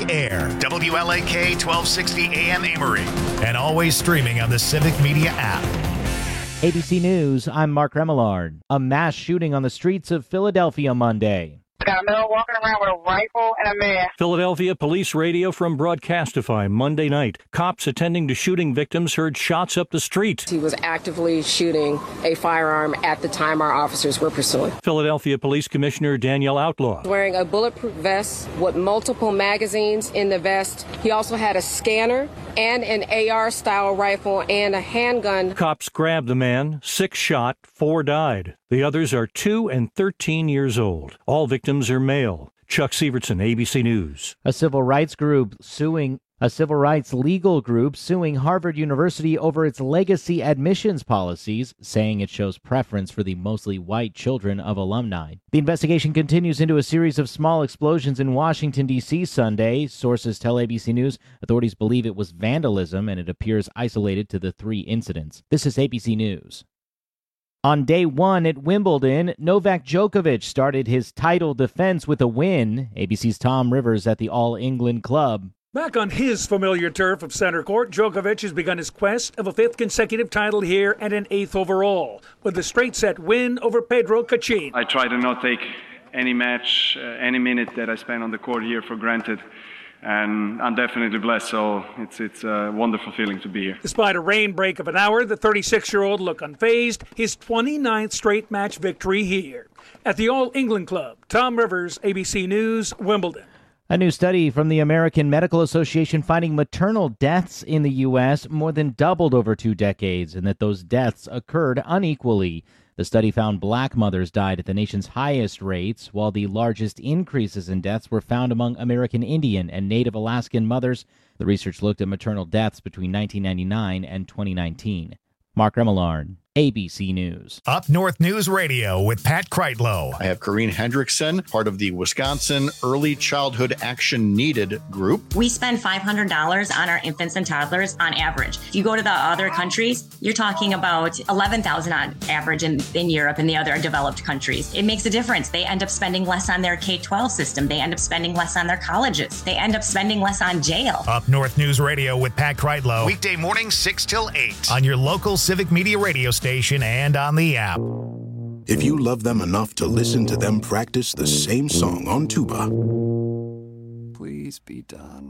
air. WLAK 1260 AM Amory. And always streaming on the Civic Media app. ABC News, I'm Mark Remillard. A mass shooting on the streets of Philadelphia Monday. Got a male walking around with a rifle and a mask. Philadelphia Police Radio from Broadcastify Monday night. Cops attending to shooting victims heard shots up the street. He was actively shooting a firearm at the time our officers were pursuing. Philadelphia Police Commissioner Danielle Outlaw. Wearing a bulletproof vest with multiple magazines in the vest. He also had a scanner and an AR-style rifle and a handgun. Cops grabbed the man. 6 shot, 4 died. The others are 2 and 13 years old. All victims are male. Chuck Sievertson, ABC News. A civil rights legal group suing Harvard University over its legacy admissions policies, saying it shows preference for the mostly white children of alumni. The investigation continues into a series of small explosions in Washington, D.C. Sunday. Sources tell ABC News authorities believe it was vandalism, and it appears isolated to the 3 incidents. This is ABC News. On day 1 at Wimbledon, Novak Djokovic started his title defense with a win. ABC's Tom Rivers at the All England Club. Back on his familiar turf of center court, Djokovic has begun his quest of a 5th consecutive title here and an 8th overall, with a straight-set win over Pedro Cachin. I try to not take any match, any minute that I spend on the court here for granted. And I'm definitely blessed, so it's a wonderful feeling to be here. Despite a rain break of an hour, the 36-year-old looked unfazed, his 29th straight match victory here. At the All England Club, Tom Rivers, ABC News, Wimbledon. A new study from the American Medical Association finding maternal deaths in the U.S. more than doubled over 2 decades, and that those deaths occurred unequally. The study found black mothers died at the nation's highest rates, while the largest increases in deaths were found among American Indian and Native Alaskan mothers. The research looked at maternal deaths between 1999 and 2019. Mark Remillard, ABC News. Up North News Radio with Pat Kreitlow. I have Corrine Hendrickson, part of the Wisconsin Early Childhood Action Needed group. We spend $500 on our infants and toddlers on average. If you go to the other countries, you're talking about $11,000 on average in Europe and the other developed countries. It makes a difference. They end up spending less on their K-12 system. They end up spending less on their colleges. They end up spending less on jail. Up North News Radio with Pat Kreitlow. Weekday morning 6 till 8 on your local Civic Media radio station and on the app. If you love them enough to listen to them practice the same song on tuba, please be done.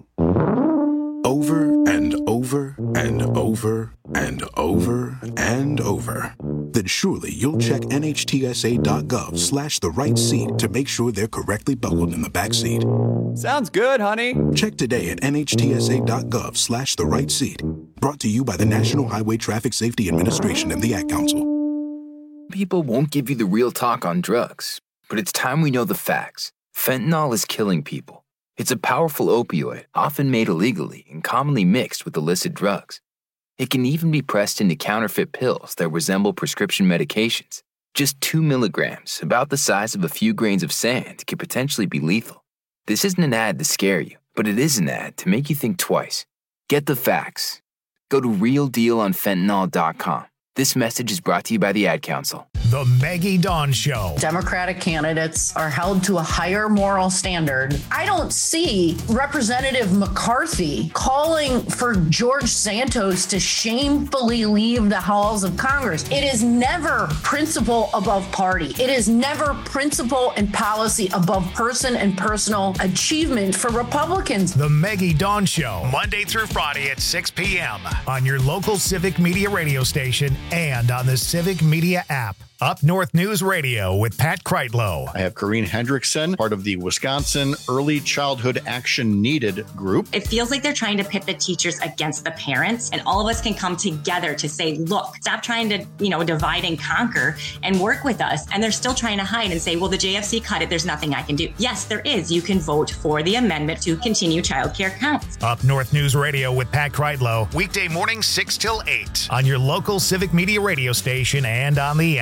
Over and over and over and over and over, then surely you'll check NHTSA.gov/the right seat to make sure they're correctly buckled in the back seat. Sounds good, honey. Check today at NHTSA.gov/the right seat. Brought to you by the National Highway Traffic Safety Administration and the Ad Council. People won't give you the real talk on drugs, but it's time we know the facts. Fentanyl is killing people. It's a powerful opioid, often made illegally and commonly mixed with illicit drugs. It can even be pressed into counterfeit pills that resemble prescription medications. Just 2 milligrams, about the size of a few grains of sand, could potentially be lethal. This isn't an ad to scare you, but it is an ad to make you think twice. Get the facts. Go to realdealonfentanyl.com. This message is brought to you by the Ad Council. The Maggie Dawn Show. Democratic candidates are held to a higher moral standard. I don't see Representative McCarthy calling for George Santos to shamefully leave the halls of Congress. It is never principle above party. It is never principle and policy above person and personal achievement for Republicans. The Maggie Dawn Show, Monday through Friday at 6 p.m. on your local Civic Media radio station and on the Civic Media app. Up North News Radio with Pat Kreitlow. I have Corrine Hendrickson, part of the Wisconsin Early Childhood Action Needed group. It feels like they're trying to pit the teachers against the parents, and all of us can come together to say, look, stop trying to, divide and conquer and work with us. And they're still trying to hide and say, well, the JFC cut it. There's nothing I can do. Yes, there is. You can vote for the amendment to continue childcare counts. Up North News Radio with Pat Kreitlow. Weekday morning 6 till 8 on your local Civic Media radio station and on the app.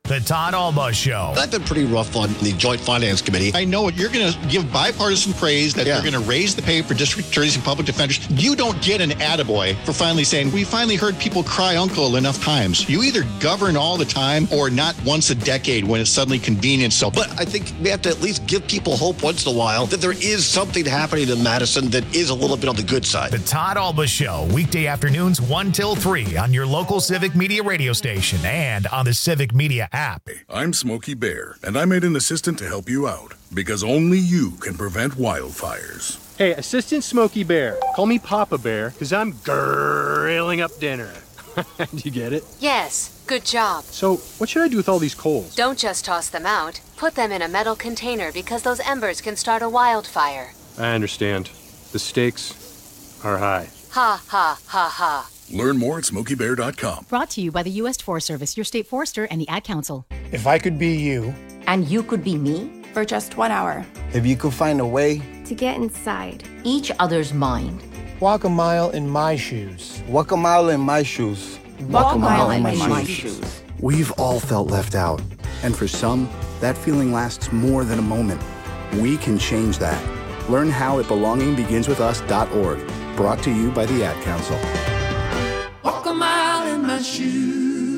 The Todd Alba Show. I've been pretty rough on the Joint Finance Committee. I know you're going to give bipartisan praise that they're going to raise the pay for district attorneys and public defenders. You don't get an attaboy for finally saying, we finally heard people cry uncle enough times. You either govern all the time or not once a decade when it's suddenly convenient. So, but I think we have to at least give people hope once in a while that there is something happening in Madison that is a little bit on the good side. The Todd Alba Show, weekday afternoons 1 till 3 on your local Civic Media radio station and on the Civic Media app. I'm Smokey Bear, and I made an assistant to help you out, because only you can prevent wildfires. Hey, Assistant Smokey Bear, call me Papa Bear, because I'm grilling up dinner. Do you get it? Yes, good job. So, what should I do with all these coals? Don't just toss them out. Put them in a metal container because those embers can start a wildfire. I understand. The stakes are high. Ha, ha, ha, ha. Learn more at SmokeyBear.com. Brought to you by the U.S. Forest Service, your state forester, and the Ad Council. If I could be you. And you could be me. For just 1 hour. If you could find a way. To get inside. Each other's mind. Walk a mile in my shoes. Walk a mile in my shoes. Walk a mile in my shoes. We've all felt left out. And for some, that feeling lasts more than a moment. We can change that. Learn how at belongingbeginswithus.org. Brought to you by the Ad Council. Walk a mile in my shoes.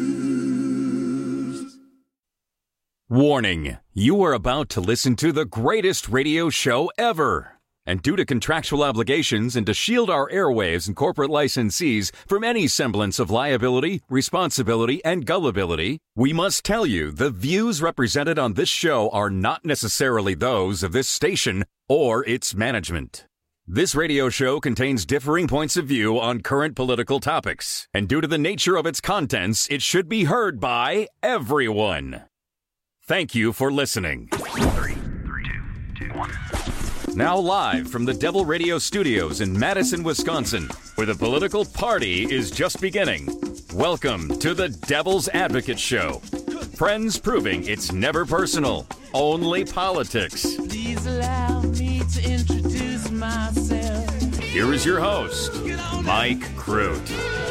Warning, you are about to listen to the greatest radio show ever. And due to contractual obligations and to shield our airwaves and corporate licensees from any semblance of liability, responsibility, and gullibility, we must tell you the views represented on this show are not necessarily those of this station or its management. This radio show contains differing points of view on current political topics, and due to the nature of its contents, it should be heard by everyone. Thank you for listening. 3, 2, 1. Now live from the Devil Radio Studios in Madison, Wisconsin, where the political party is just beginning. Welcome to the Devil's Advocate Show. Friends proving it's never personal, only politics. Please allow me to introduce myself. Here is your host, Mike Crute.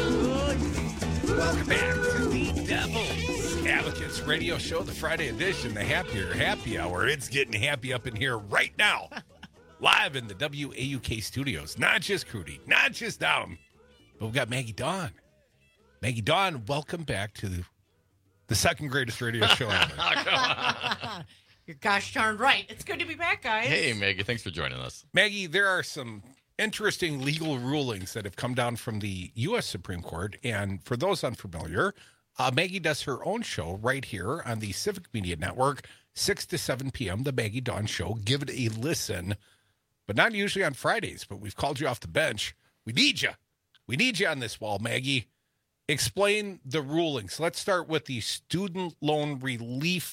Welcome back to the Devil's Advocates Radio Show, the Friday edition, the happy hour. It's getting happy up in here right now. Live in the WAUK studios. Not just Crudy, not just Adam, but we've got Maggie Dawn. Maggie Dawn, welcome back to the second greatest radio show ever. You're gosh darn right. It's good to be back, guys. Hey, Maggie. Thanks for joining us. Maggie, there are some interesting legal rulings that have come down from the U.S. Supreme Court. And for those unfamiliar, Maggie does her own show right here on the Civic Media Network, 6 to 7 p.m., the Maggie Dawn Show. Give it a listen, but not usually on Fridays. But we've called you off the bench. We need you. We need you on this wall, Maggie. Explain the rulings. Let's start with the student loan relief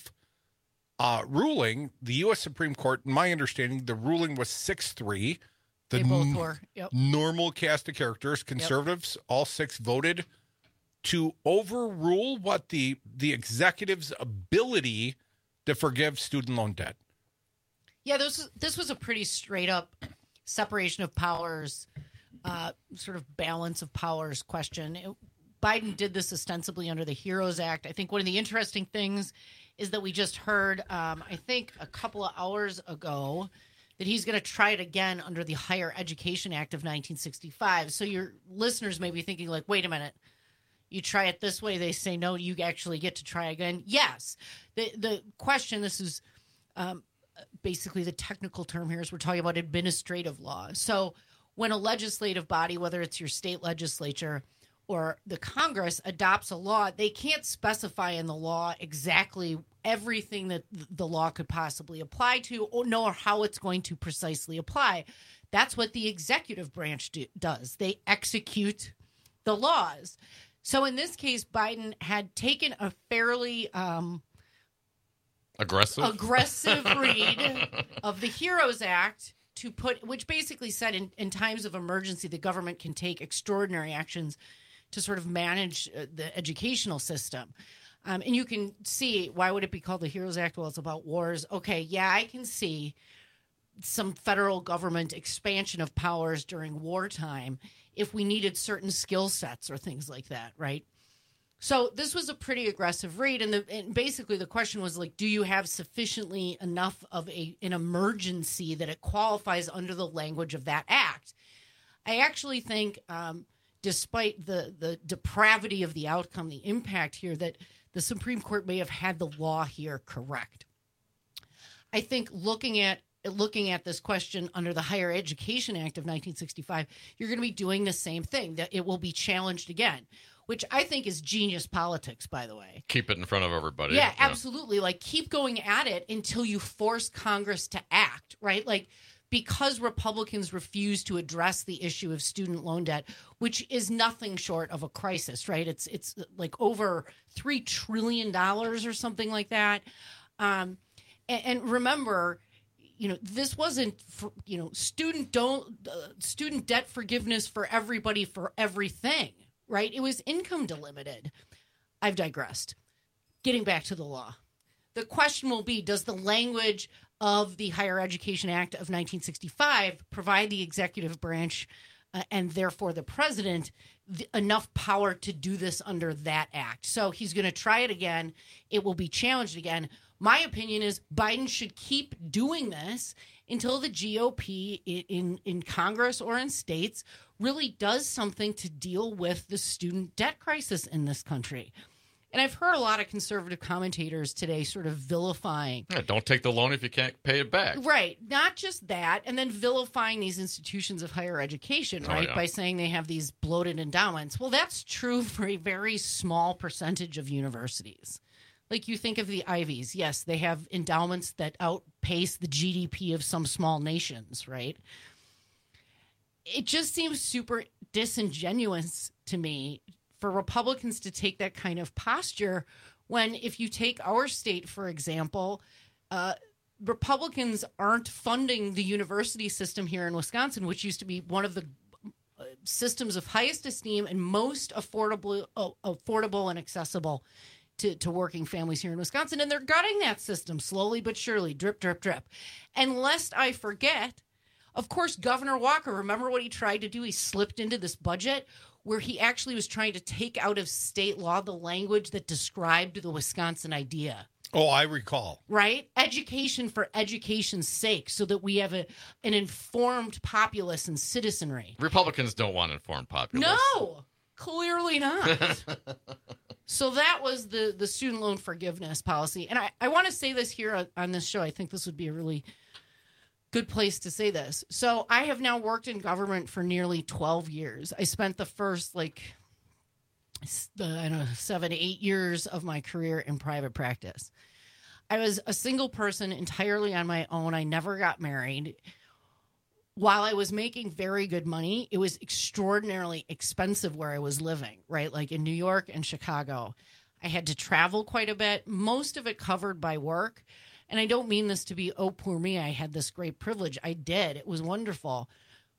ruling. The U.S. Supreme Court, in my understanding, the ruling was 6-3. They both were. Yep. Normal cast of characters. Conservatives, all 6 voted to overrule what the executive's ability to forgive student loan debt. Yeah, this was a pretty straight up separation of powers, sort of balance of powers question. Biden did this ostensibly under the HEROES Act. I think one of the interesting things is that we just heard, I think a couple of hours ago, that he's going to try it again under the Higher Education Act of 1965. So your listeners may be thinking like, wait a minute, you try it this way, they say no, you actually get to try again. Yes. The question, this is basically the technical term here, is we're talking about administrative law. So when a legislative body, whether it's your state legislature or the Congress, adopts a law, they can't specify in the law exactly everything that the law could possibly apply to, or nor how it's going to precisely apply. That's what the executive branch does. They execute the laws. So in this case, Biden had taken a fairly aggressive read of the HEROES Act to put, which basically said in times of emergency, the government can take extraordinary actions to sort of manage the educational system. And you can see, why would it be called the HEROES Act? Well, it's about wars. Okay, yeah, I can see some federal government expansion of powers during wartime if we needed certain skill sets or things like that, right? So this was a pretty aggressive raid, and basically the question was like, do you have sufficiently enough of an emergency that it qualifies under the language of that act? I actually think, despite the depravity of the outcome, the impact here, that the Supreme Court may have had the law here correct. I think looking at this question under the Higher Education Act of 1965, you're going to be doing the same thing, that it will be challenged again, which I think is genius politics, by the way. Keep it in front of everybody. Yeah, absolutely. Like, keep going at it until you force Congress to act, right? Like, because Republicans refuse to address the issue of student loan debt, which is nothing short of a crisis, right? It's like over $3 trillion or something like that. And remember, this wasn't for, student debt forgiveness for everybody for everything, right? It was income delimited. I've digressed. Getting back to the law. The question will be, does the language of the Higher Education Act of 1965 provide the executive branch and therefore the president enough power to do this under that act? So he's going to try it again. It will be challenged again. My opinion is Biden should keep doing this until the GOP in Congress or in states really does something to deal with the student debt crisis in this country. And I've heard a lot of conservative commentators today sort of vilifying. Yeah, don't take the loan if you can't pay it back. Right. Not just that, and then vilifying these institutions of higher education, right, by saying they have these bloated endowments. Well, that's true for a very small percentage of universities. Like, you think of the Ivies. Yes, they have endowments that outpace the GDP of some small nations, right? It just seems super disingenuous to me for Republicans to take that kind of posture when, if you take our state, for example, Republicans aren't funding the university system here in Wisconsin, which used to be one of the systems of highest esteem and most affordable and accessible to working families here in Wisconsin. And they're gutting that system slowly but surely, drip, drip, drip. And lest I forget, of course, Governor Walker, remember what he tried to do? He slipped into this budget where he actually was trying to take out of state law the language that described the Wisconsin idea. Oh, I recall. Right? Education for education's sake, so that we have an informed populace and citizenry. Republicans don't want informed populace. No, clearly not. So that was the student loan forgiveness policy. And I want to say this here on this show. I think this would be a really good place to say this. So I have now worked in government for nearly 12 years. I spent the first 7 to 8 years of my career in private practice. I was a single person entirely on my own. I never got married. While I was making very good money, it was extraordinarily expensive where I was living, right? Like in New York and Chicago. I had to travel quite a bit, most of it covered by work. And I don't mean this to be, oh, poor me, I had this great privilege. I did. It was wonderful.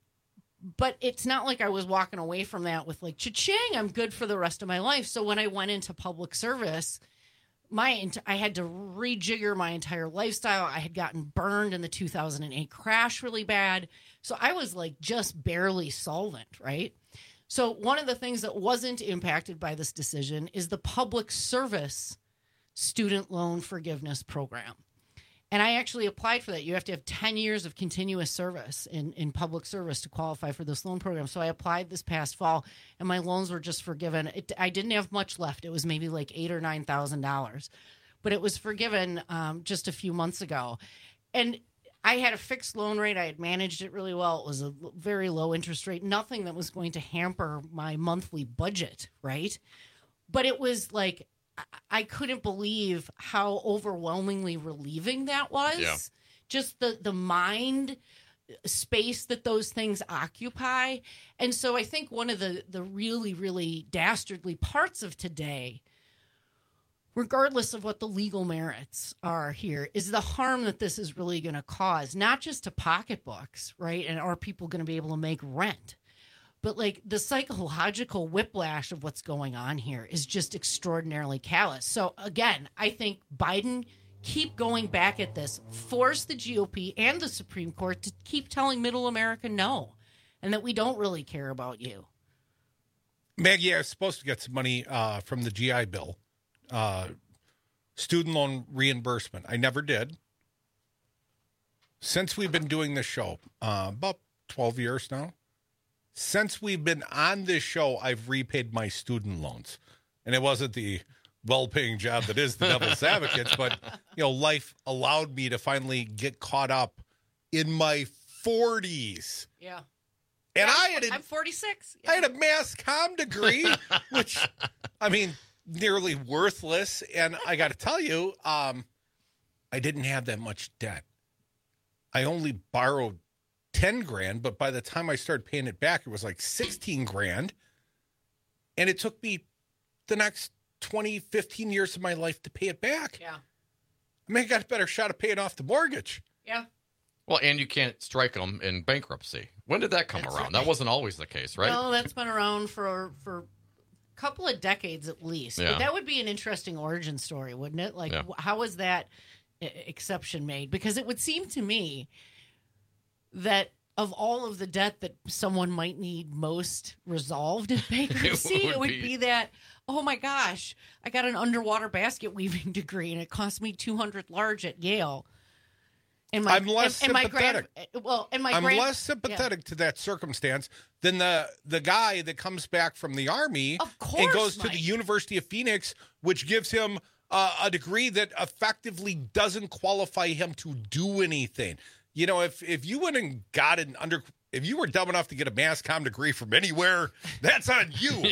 But it's not like I was walking away from that with like, cha-ching, I'm good for the rest of my life. So when I went into public service, I had to rejigger my entire lifestyle. I had gotten burned in the 2008 crash really bad. So I was like just barely solvent, right? So one of the things that wasn't impacted by this decision is the public service student loan forgiveness program. And I actually applied for that. You have to have 10 years of continuous service in public service to qualify for this loan program. So I applied this past fall, and my loans were just forgiven. I didn't have much left. It was maybe like $8,000 or $9,000. But it was forgiven just a few months ago. And I had a fixed loan rate. I had managed it really well. It was a very low interest rate, nothing that was going to hamper my monthly budget, right? But it was like, I couldn't believe how overwhelmingly relieving that was. Yeah. Just the mind space that those things occupy. And so I think one of the really, really dastardly parts of today, regardless of what the legal merits are here, is the harm that this is really going to cause, not just to pocketbooks, right? And are people going to be able to make rent? But like the psychological whiplash of what's going on here is just extraordinarily callous. So again, I think Biden, keep going back at this, force the GOP and the Supreme Court to keep telling middle America no, and that we don't really care about you. Maggie, I was supposed to get some money from the GI Bill, student loan reimbursement. I never did. Since we've been doing this show, about 12 years now, since we've been on this show, I've repaid my student loans. And it wasn't the well-paying job that is the Devil's Advocates, but, life allowed me to finally get caught up in my 40s. Yeah. And I'm 46. I had a mass comm degree, which, nearly worthless. And I got to tell you, I didn't have that much debt. I only borrowed 10 grand, but by the time I started paying it back, it was like 16 grand. And it took me the next 20, 15 years of my life to pay it back. Yeah. I got a better shot of paying off the mortgage. Yeah. Well, and you can't strike them in bankruptcy. When did that come around? Right. That wasn't always the case, right? No, that's been around for a couple of decades at least. Yeah. But that would be an interesting origin story, wouldn't it? Like, how was that exception made? Because it would seem to me that of all of the debt that someone might need most resolved in bankruptcy, it would be that, oh my gosh, I got an underwater basket weaving degree and it cost me $200 large at Yale. I'm less sympathetic. I'm less sympathetic to that circumstance than the guy that comes back from the Army and goes to the University of Phoenix, which gives him a degree that effectively doesn't qualify him to do anything. If you went and got if you were dumb enough to get a mass comm degree from anywhere, that's on you.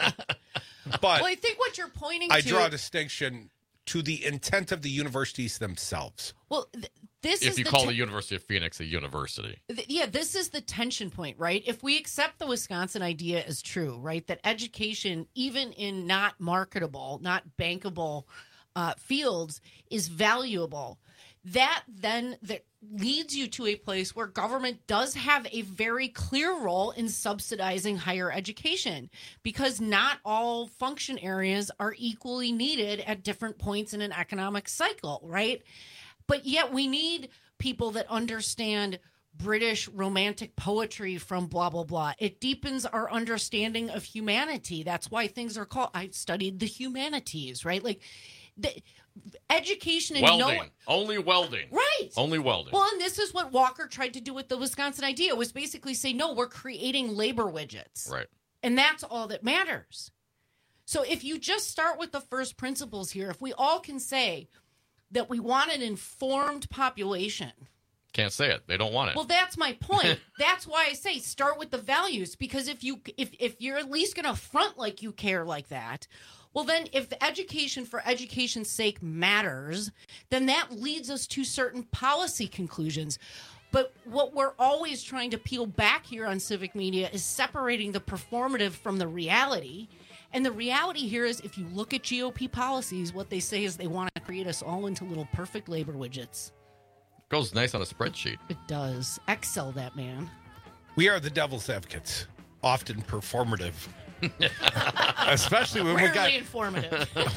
But I think what you're pointing to, I draw a distinction to the intent of the universities themselves. Well, if you call the University of Phoenix a university. This is the tension point, right? If we accept the Wisconsin idea as true, right, that education, even in not marketable, not bankable fields, is valuable, that leads you to a place where government does have a very clear role in subsidizing higher education, because not all function areas are equally needed at different points in an economic cycle, right? But yet we need people that understand British romantic poetry from blah, blah, blah. It deepens our understanding of humanity. That's why things are called, I studied the humanities, right? Like the education and welding. Only welding. Right. Only welding. Well, and this is what Walker tried to do with the Wisconsin idea, was basically say, no, we're creating labor widgets. Right. And that's all that matters. So if you just start with the first principles here, if we all can say that we want an informed population. Can't say it. They don't want it. Well, that's my point. That's why I say start with the values, because if you're at least going to front like you care like that, well, then if education for education's sake matters, then that leads us to certain policy conclusions. But what we're always trying to peel back here on Civic Media is separating the performative from the reality. And the reality here is, if you look at GOP policies, what they say is they want to create us all into little perfect labor widgets. Goes nice on a spreadsheet. It does. Excel that, man. We are the Devil's Advocates, often performative. Especially when we got informative. Come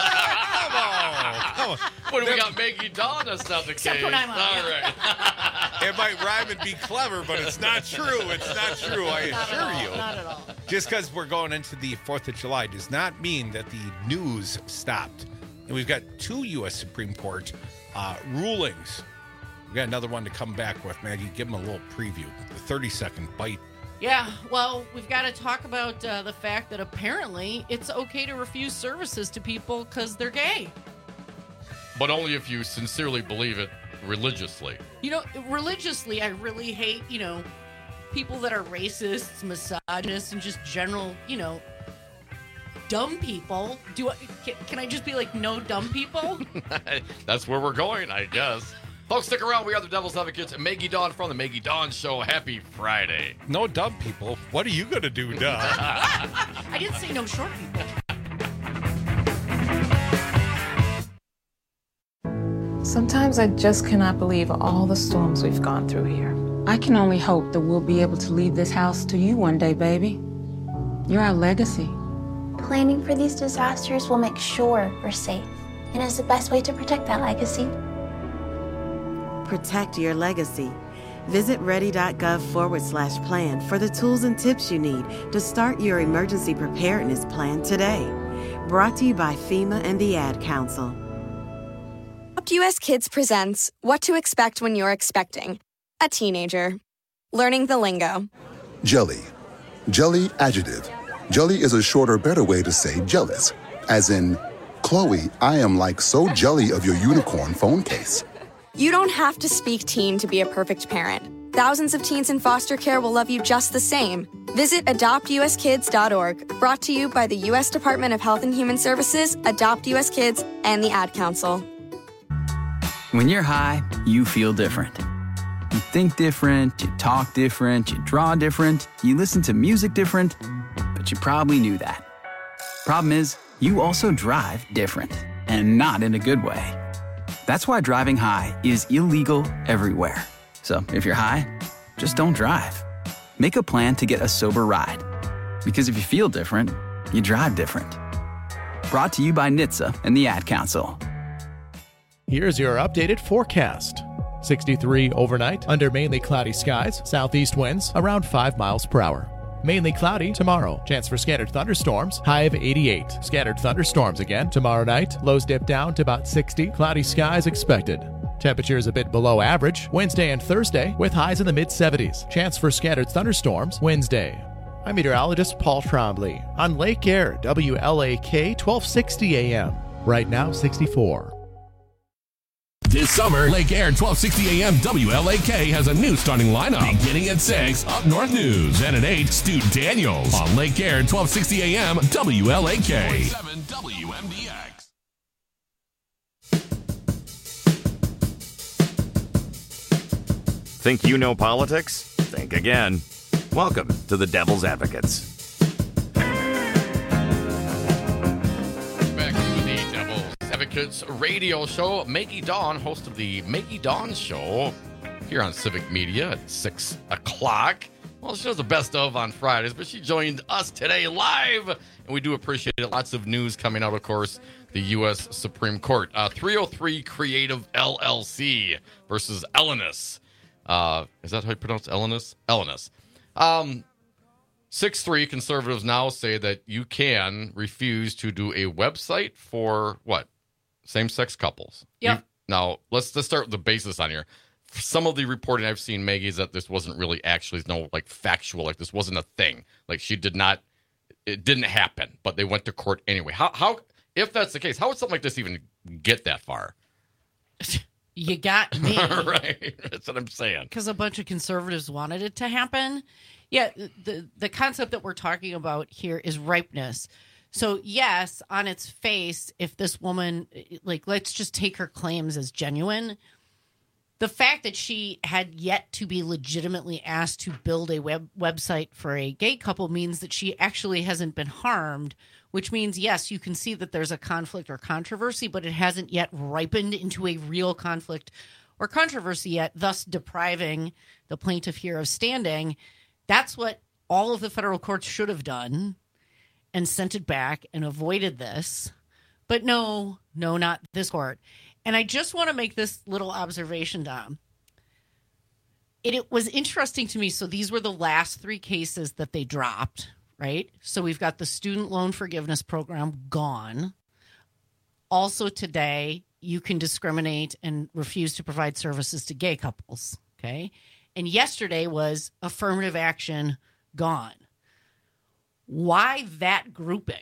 on. When we got Maggie Dawn, that's not the Except case. when I'm on. All right. It might rhyme and be clever, but it's not true. It's not true, I assure you. Not at all. Just because we're going into the 4th of July does not mean that the news stopped. And we've got 2 U.S. Supreme Court rulings. We've got another one to come back with. Maggie, give them a little preview. The 30-second bite. Yeah, well, we've got to talk about the fact that apparently it's okay to refuse services to people because they're gay. But only if you sincerely believe it religiously. Religiously, I really hate, people that are racists, misogynists, and just general, dumb people. Can I just be like, no dumb people? That's where we're going, I guess. Folks, stick around. We are the Devil's Advocates and Maggie Dawn from the Maggie Dawn Show. Happy Friday. No dumb people. What are you going to do, Doug? I didn't say no short people. Sometimes I just cannot believe all the storms we've gone through here. I can only hope that we'll be able to leave this house to you one day, baby. You're our legacy. Planning for these disasters will make sure we're safe, and is the best way to protect that legacy. Protect your legacy. Visit ready.gov/plan for the tools and tips you need to start your emergency preparedness plan today. Brought to you by FEMA and the Ad Council. Adopt US Kids presents What to Expect When You're Expecting a Teenager. Learning the lingo. Jelly. Jelly adjective. Jelly is a shorter, better way to say jealous. As in, Chloe, I am like so jelly of your unicorn phone case. You don't have to speak teen to be a perfect parent. Thousands of teens in foster care will love you just the same. Visit adoptuskids.org, brought to you by the U.S. Department of Health and Human Services, Adopt US Kids, and the Ad Council. When you're high, you feel different. You think different, you talk different, you draw different, you listen to music different, but you probably knew that. Problem is, you also drive different, and not in a good way. That's why driving high is illegal everywhere. So if you're high, just don't drive. Make a plan to get a sober ride. Because if you feel different, you drive different. Brought to you by NHTSA and the Ad Council. Here's your updated forecast. 63 overnight under mainly cloudy skies, southeast winds around 5 miles per hour. Mainly cloudy tomorrow. Chance for scattered thunderstorms. High of 88. Scattered thunderstorms again tomorrow night. Lows dip down to about 60. Cloudy skies expected. Temperatures a bit below average Wednesday and Thursday with highs in the mid-70s. Chance for scattered thunderstorms Wednesday. I'm meteorologist Paul Trombley on Lake Air, WLAK 1260 AM. Right now, 64. This summer, Lake Air 1260 AM WLAK has a new starting lineup. Beginning at 6, Up North News. And at 8, Stu Daniels. On Lake Air 1260 AM WLAK. 47 WMDX. Think you know politics? Think again. Welcome to the Devil's Advocates. Back to the Devil's Advocates radio show. Maggie Dawn, host of the Maggie Dawn Show, here on Civic Media at 6 o'clock. Well, she does the best of on Fridays, but she joined us today live, and we do appreciate it. Lots of news coming out, of course. The U.S. Supreme Court. 303 Creative LLC versus Elenis. Is that how you pronounce Elenis? Elenis. 6-3 conservatives now say that you can refuse to do a website for what? Same-sex couples. Yep. Now, let's start with the basis on here. Some of the reporting I've seen, Maggie, is that this wasn't really actually factual. Like, this wasn't a thing. Like, it didn't happen, but they went to court anyway. How, if that's the case, how would something like this even get that far? You got me. Right. That's what I'm saying. Because a bunch of conservatives wanted it to happen. Yeah, the concept that we're talking about here is ripeness. So, yes, on its face, if this woman, let's just take her claims as genuine. The fact that she had yet to be legitimately asked to build a website for a gay couple means that she actually hasn't been harmed, which means, yes, you can see that there's a conflict or controversy, but it hasn't yet ripened into a real conflict or controversy yet, thus depriving the plaintiff here of standing. That's what all of the federal courts should have done and sent it back and avoided this. But no, not this court. And I just want to make this little observation, Dom. It was interesting to me. So these were the last 3 cases that they dropped, right? So we've got the student loan forgiveness program gone. Also today, you can discriminate and refuse to provide services to gay couples, okay? And yesterday was affirmative action gone. Why that grouping?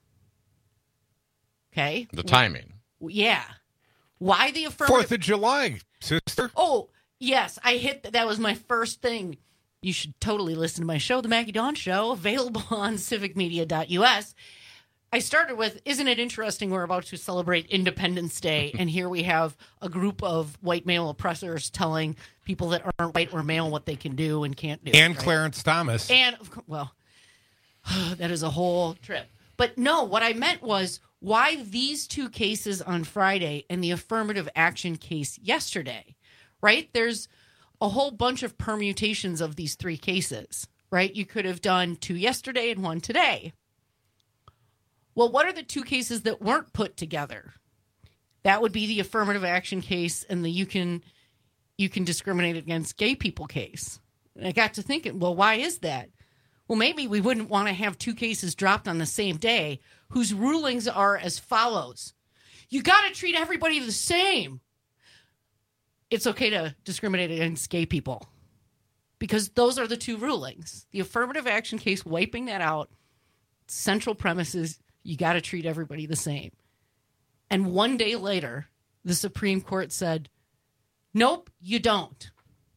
Okay? The timing. Yeah. Why the affirmative? 4th of July, sister. Oh, yes. That was my first thing. You should totally listen to my show, The Maggie Dawn Show, available on civicmedia.us. I started with, isn't it interesting we're about to celebrate Independence Day, and here we have a group of white male oppressors telling people that aren't white or male what they can do and can't do. And right? Clarence Thomas. And, well, that is a whole trip. But no, what I meant was, why these 2 cases on Friday and the affirmative action case yesterday, right? There's a whole bunch of permutations of these 3 cases, right? You could have done 2 yesterday and 1 today. Well, what are the 2 cases that weren't put together? That would be the affirmative action case and the you can you can discriminate against gay people case. And I got to thinking, well, why is that? Well, maybe we wouldn't want to have two cases dropped on the same day whose rulings are as follows. You got to treat everybody the same. It's okay to discriminate against gay people because those are the two rulings. The affirmative action case, wiping that out, central premise is you got to treat everybody the same. And one day later, the Supreme Court said, nope, you don't.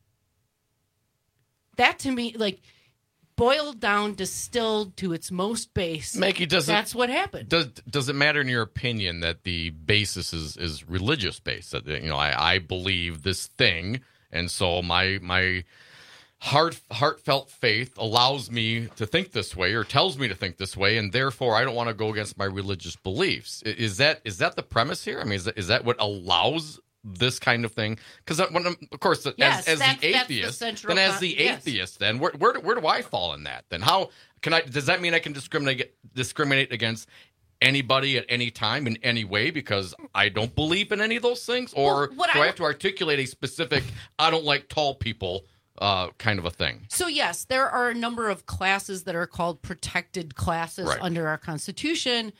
That to me, like, boiled down, distilled to its most base. Maggie, that's what happened. Does it matter in your opinion that the basis is religious based? That, you know, I believe this thing, and so my heartfelt faith allows me to think this way or tells me to think this way, and therefore I don't want to go against my religious beliefs. Is that the premise here? I mean, is that what allows this kind of thing? Because of course, yes, as the atheist, then where do I fall in that? Then how can I? Does that mean I can discriminate against anybody at any time in any way because I don't believe in any of those things, or do I have to articulate a specific I don't like tall people kind of a thing? So yes, there are a number of classes that are called protected classes under our Constitution,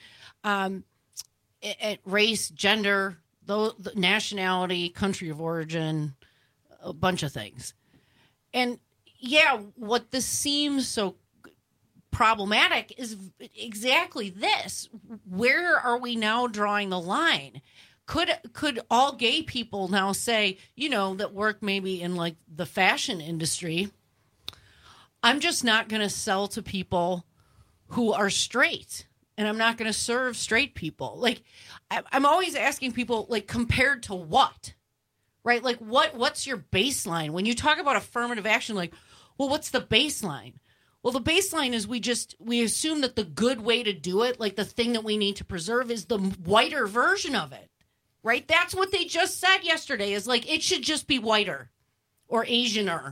race, gender, the nationality, country of origin, a bunch of things. And yeah, what this seems so problematic is exactly this. Where are we now drawing the line? Could all gay people now say, you know, that work maybe in like the fashion industry, I'm just not going to sell to people who are straight, and I'm not going to serve straight people? Like, I'm always asking people, like, compared to what, right? Like, what's your baseline? When you talk about affirmative action, like, well, what's the baseline? Well, the baseline is we assume that the good way to do it, like the thing that we need to preserve, is the whiter version of it, right? That's what they just said yesterday, is like, it should just be whiter or Asianer.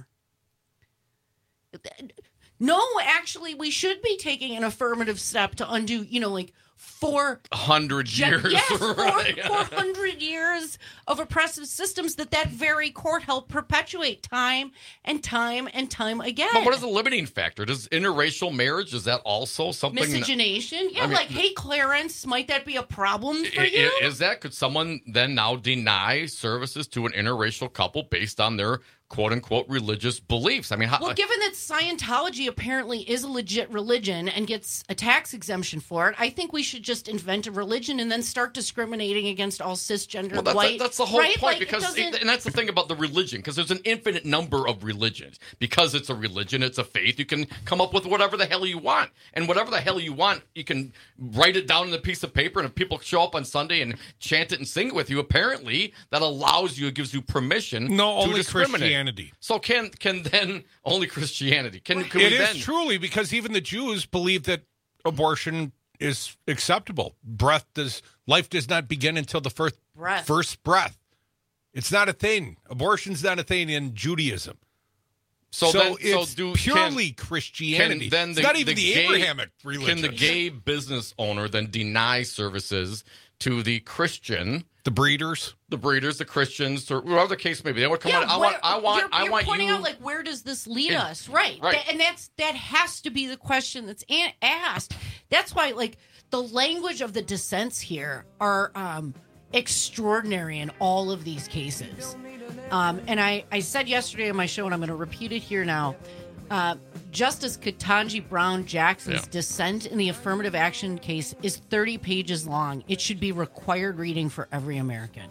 No, actually, we should be taking an affirmative step to undo, you know, like 400 years. Yes, right. 400 years of oppressive systems that very court helped perpetuate time and time and time again. But what is the limiting factor? Does interracial marriage, is that also something? Miscegenation? Yeah, I mean, like, hey, Clarence, might that be a problem for you? Is that? Could someone then now deny services to an interracial couple based on their quote-unquote religious beliefs? I mean, well, given that Scientology apparently is a legit religion and gets a tax exemption for it, I think we should just invent a religion and then start discriminating against all cisgender white. That's the whole point, like, because and that's the thing about the religion, because there's an infinite number of religions. Because it's a religion, it's a faith, you can come up with whatever the hell you want. And whatever the hell you want, you can write it down on a piece of paper, and if people show up on Sunday and chant it and sing it with you, apparently that allows you, it gives you permission to discriminate. So can then only Christianity? Can it we is then? Truly, because even the Jews believe that abortion is acceptable. Life does not begin until the first breath. It's not a thing. Abortion's not a thing in Judaism. So it's purely Christianity. It's not even the Abrahamic religion. Can the gay business owner then deny services to the Christian? The breeders, the Christians, or whatever the case may be. They would come on. I want pointing you out, like, where does this lead us? Right. And that has to be the question that's asked. That's why, like, the language of the dissents here are extraordinary in all of these cases. And I said yesterday on my show, and I'm going to repeat it here now. Justice Ketanji Brown Jackson's dissent in the affirmative action case is 30 pages long. It should be required reading for every American.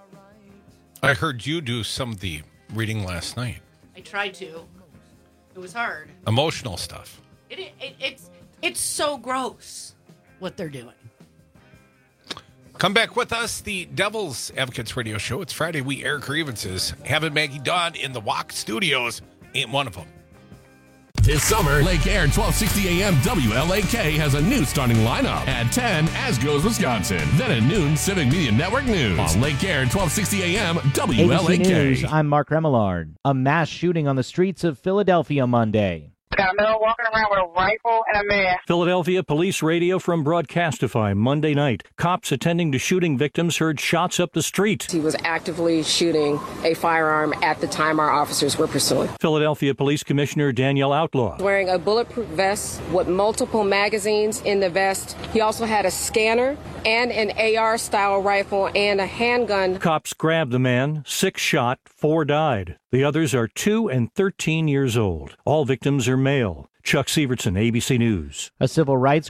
I heard you do some of the reading last night. I tried to. It was hard. Emotional stuff. It's so gross what they're doing. Come back with us, the Devil's Advocates Radio Show. It's Friday. We air grievances. Having Maggie Dawn in the Walk Studios ain't one of them. This summer, Lake Air 1260 AM WLAK has a new starting lineup. At 10, as goes Wisconsin. Then at noon, Civic Media Network News. On Lake Air 1260 AM WLAK. ABC News, I'm Mark Remillard. A mass shooting on the streets of Philadelphia Monday. Got Mel walking around with a rifle and a mask. Philadelphia Police Radio from Broadcastify Monday night. Cops attending to shooting victims heard shots up the street. He was actively shooting a firearm at the time our officers were pursuing. Philadelphia Police Commissioner Danielle Outlaw. Wearing a bulletproof vest with multiple magazines in the vest. He also had a scanner and an AR-style rifle and a handgun. Cops grabbed the man, 6 shot, 4 died. The others are 2 and 13 years old. All victims are male. Chuck Sievertson, ABC News. A civil rights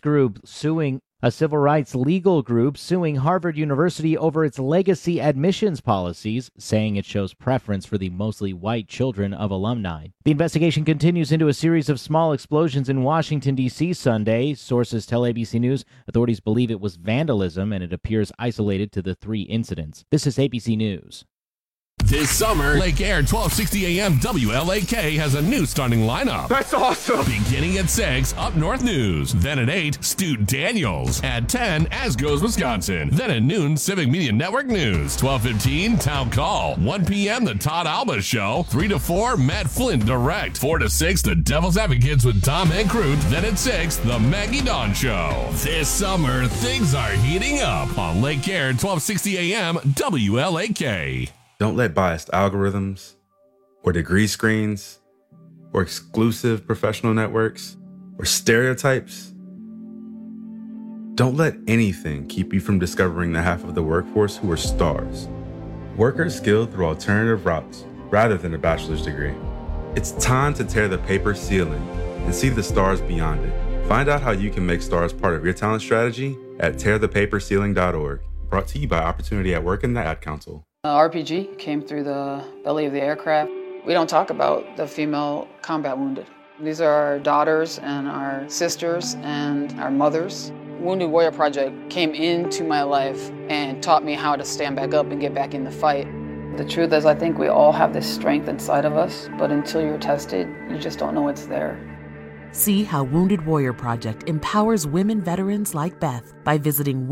legal group suing Harvard University over its legacy admissions policies, saying it shows preference for the mostly white children of alumni. The investigation continues into a series of small explosions in Washington, D.C. Sunday. Sources tell ABC News authorities believe it was vandalism, and it appears isolated to the 3 incidents. This is ABC News. This summer, Lake Air 1260 AM WLAK has a new starting lineup. That's awesome. Beginning at 6, Up North News. Then at 8, Stu Daniels. At 10, As Goes Wisconsin. Then at noon, Civic Media Network News. 12:15, Town Call. 1 p.m., The Todd Alba Show. 3 to 4, Matt Flynn Direct. 4 to 6, The Devil's Advocates with Tom and Crute. Then at 6, The Maggie Dawn Show. This summer, things are heating up on Lake Air 1260 AM WLAK. Don't let biased algorithms or degree screens or exclusive professional networks or stereotypes. Don't let anything keep you from discovering the half of the workforce who are stars. Workers skilled through alternative routes rather than a bachelor's degree. It's time to tear the paper ceiling and see the stars beyond it. Find out how you can make stars part of your talent strategy at tearthepaperceiling.org. Brought to you by Opportunity at Work and the Ad Council. RPG came through the belly of the aircraft. We don't talk about the female combat wounded. These are our daughters and our sisters and our mothers. Wounded Warrior Project came into my life and taught me how to stand back up and get back in the fight. The truth is, I think we all have this strength inside of us, but until you're tested, you just don't know it's there. See how Wounded Warrior Project empowers women veterans like Beth by visiting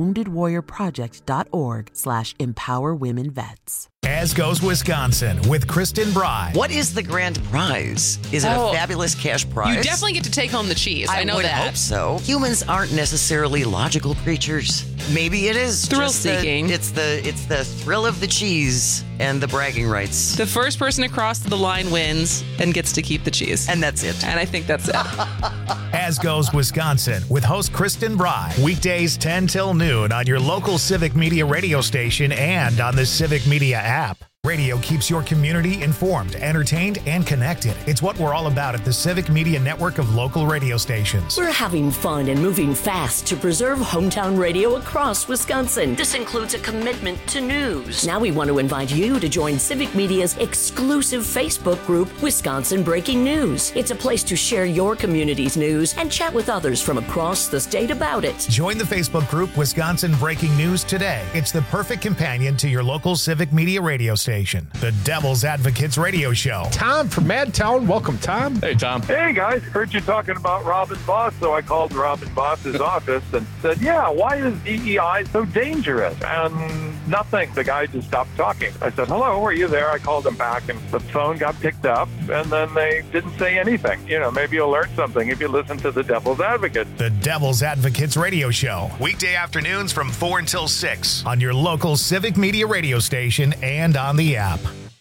woundedwarriorproject.org/empowerwomenvets. As Goes Wisconsin with Kristen Bry. What is the grand prize? Is it a fabulous cash prize? You definitely get to take home the cheese. I know would that. Hope so. Humans aren't necessarily logical creatures. Maybe it is thrill-seeking. It's the thrill of the cheese and the bragging rights. The first person across the line wins and gets to keep the cheese. And that's it. And I think that's it. As Goes Wisconsin with host Kristen Bry. Weekdays 10 till noon on your local Civic Media radio station and on the Civic Media app. Radio keeps your community informed, entertained, and connected. It's what we're all about at the Civic Media network of local radio stations. We're having fun and moving fast to preserve hometown radio across Wisconsin. This includes a commitment to news. Now we want to invite you to join Civic Media's exclusive Facebook group, Wisconsin Breaking News. It's a place to share your community's news and chat with others from across the state about it. Join the Facebook group Wisconsin Breaking News today. It's the perfect companion to your local Civic Media radio station. The Devil's Advocates Radio Show. Tom from Madtown. Welcome, Tom. Hey, Tom. Hey, guys. Heard you talking about Robin Boss, so I called Robin Boss's office and said, yeah, why is DEI so dangerous? And nothing. The guy just stopped talking. I said, hello, are you there? I called him back, and the phone got picked up, and then they didn't say anything. You know, maybe you'll learn something if you listen to the Devil's Advocate. The Devil's Advocates Radio Show. Weekday afternoons from 4 until 6 on your local Civic Media radio station and on the app.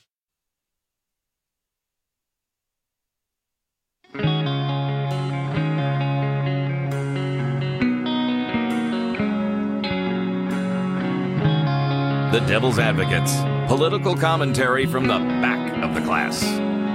The Devil's Advocates. Political commentary from the back of the class.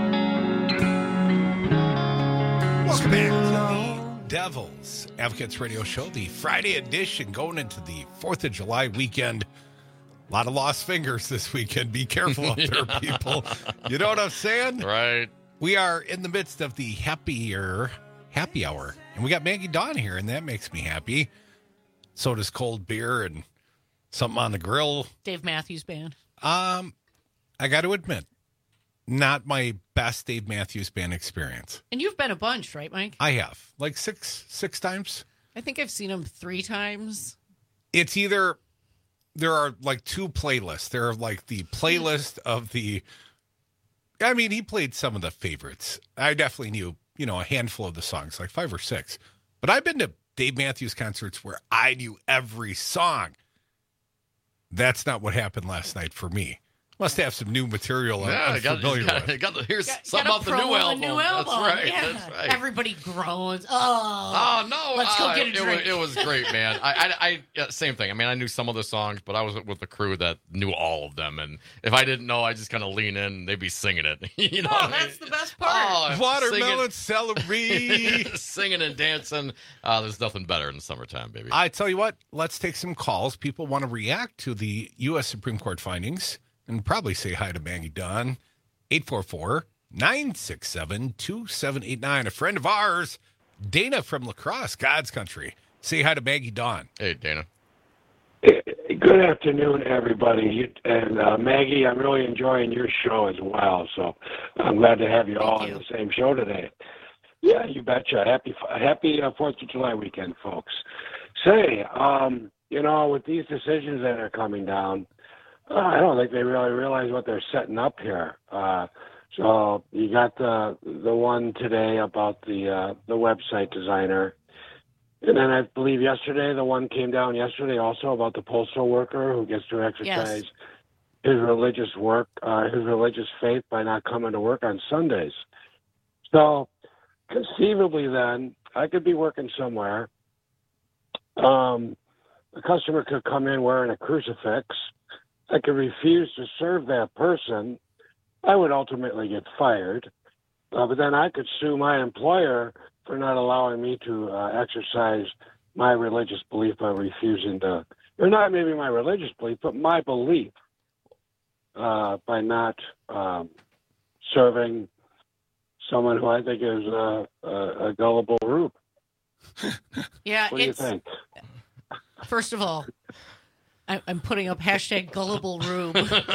Welcome back to the Devil's Advocates Radio Show, the Friday edition, going into the 4th of July weekend. A lot of lost fingers this weekend. Be careful out there, people. You know what I'm saying? Right. We are in the midst of the happy hour, and we got Maggie Dawn here, and that makes me happy. So does cold beer and something on the grill. Dave Matthews Band. I got to admit, not my best Dave Matthews Band experience. And you've been a bunch, right, Mike? I have, like six times. I think I've seen him 3 times. It's either there are like 2 playlists. There are like the playlist of the. I mean, he played some of the favorites. I definitely knew a handful of the songs, like 5 or 6. But I've been to Dave Matthews concerts where I knew every song. That's not what happened last night for me. Must have some new material I'm familiar with. Here's something off the new album. That's right. Yeah. That's right. Everybody groans. Oh no! Let's go get a drink. It was great, man. I same thing. I mean, I knew some of the songs, but I was with the crew that knew all of them. And if I didn't know, I just kind of lean in and they'd be singing it. That's the best part. Watermelon celery. Singing and dancing. There's nothing better in the summertime, baby. I tell you what, let's take some calls. People want to react to the U.S. Supreme Court findings. And probably say hi to Maggie Dawn. 844-967-2789. A friend of ours, Dana from La Crosse, God's Country. Say hi to Maggie Dawn. Hey, Dana. Good afternoon, everybody. And Maggie, I'm really enjoying your show as well. So I'm glad to have you all on the same show today. Yeah, you betcha. Happy 4th of July weekend, folks. Say, with these decisions that are coming down, I don't think they really realize what they're setting up here. So you got the one today about the website designer, and then I believe yesterday the one came down yesterday also about the postal worker who gets to exercise his religious faith by not coming to work on Sundays. So conceivably, then I could be working somewhere. A customer could come in wearing a crucifix. I could refuse to serve that person. I would ultimately get fired. But then I could sue my employer for not allowing me to exercise my religious belief by refusing to, or not maybe my religious belief, but my belief by not serving someone who I think is a gullible rube. Yeah, what do you think? First of all, I'm putting up # gullible rube.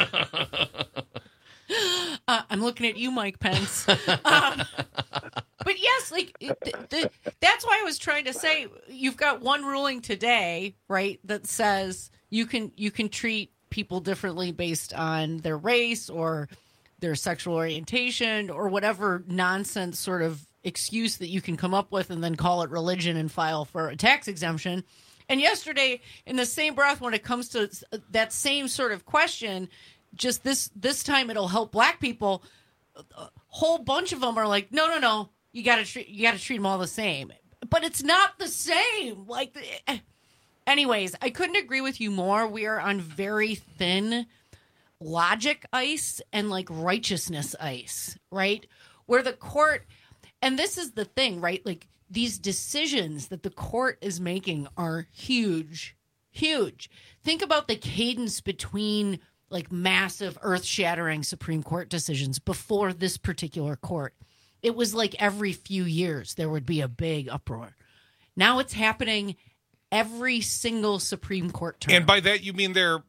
I'm looking at you, Mike Pence. But yes, that's why I was trying to say you've got one ruling today, right, that says you can treat people differently based on their race or their sexual orientation or whatever nonsense sort of excuse that you can come up with and then call it religion and file for a tax exemption. And yesterday, in the same breath, when it comes to that same sort of question, just this time it'll help black people. A whole bunch of them are like, no, you got to treat them all the same. But it's not the same. Anyways, I couldn't agree with you more. We are on very thin logic ice and righteousness ice, right? Where the court, and this is the thing, right? These decisions that the court is making are huge, huge. Think about the cadence between massive earth-shattering Supreme Court decisions before this particular court. It was every few years there would be a big uproar. Now it's happening every single Supreme Court term. And by that you mean they're